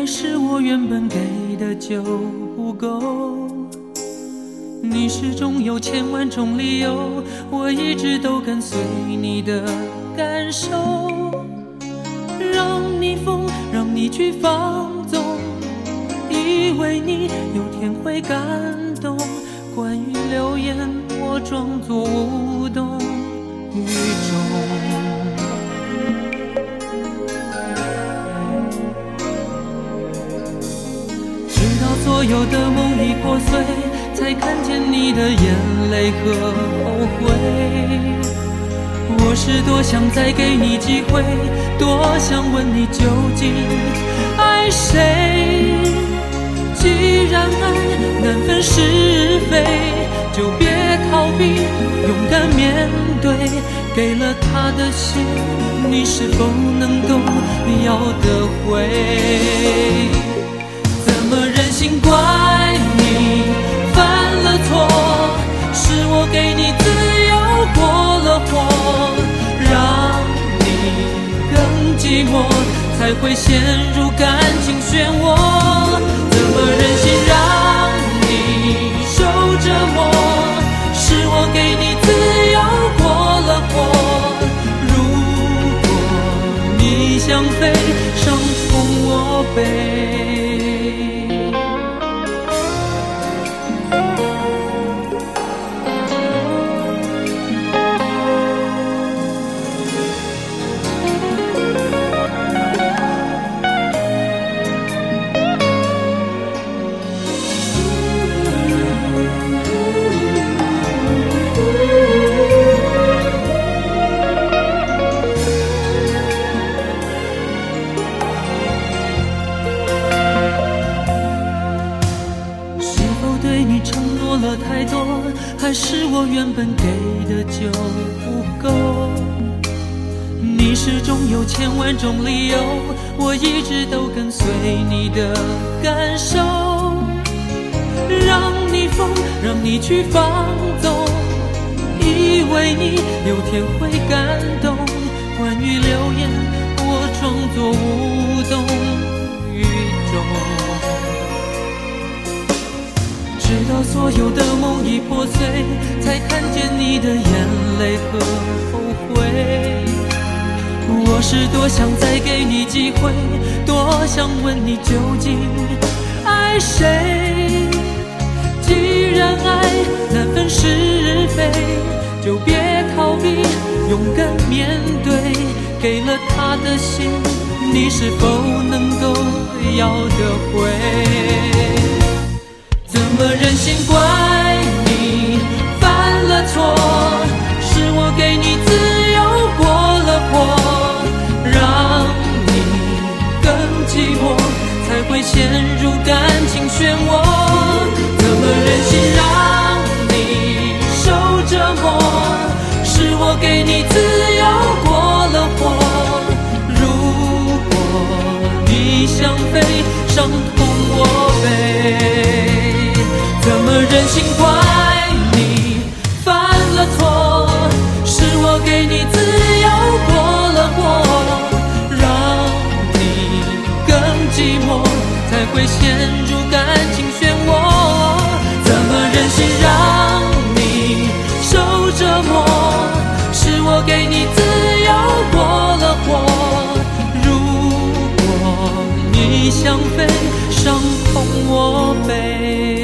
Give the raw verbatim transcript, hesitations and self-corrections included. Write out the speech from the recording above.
是我原本给的就不够，你始终有千万种理由，我一直都跟随你的感受，让你疯，让你去放纵，以为你有天会感动，关于流言我装作无动于衷。所有的梦已破碎，才看见你的眼泪和后悔。我是多想再给你机会，多想问你究竟爱谁。既然爱难分是非，就别逃避，勇敢面对。给了他的心，你是否能够要得回？怎么忍心怪你犯了错，是我给你自由过了火，让你更寂寞，才会陷入感情漩涡。怎么忍心让你受折磨，是我给你自由过了火，如果你想飞，伤痛我背。太多，还是我原本给的就不够？你始终有千万种理由，我一直都跟随你的感受，让你疯，让你去放纵，以为你有天会感动。关于流言，我装作无动于衷。直到所有的梦已破碎，才看见你的眼泪和后悔。我是多想再给你机会，多想问你究竟爱谁。既然爱难分是非，就别逃避，勇敢面对。给了他的心，你是否能够要得回？怎么忍心怪你犯了错，是我给你自由过了火，让你更寂寞，才会陷入感情漩涡。怎么忍心让你受折磨，是我给你自由过了火，如果你想飞，伤痛我背。怎么忍心怪你犯了错，是我给你自由过了火，让你更寂寞，才会陷入感情漩涡。怎么忍心让你受折磨，是我给你自由过了火，如果你想飞，伤痛我背。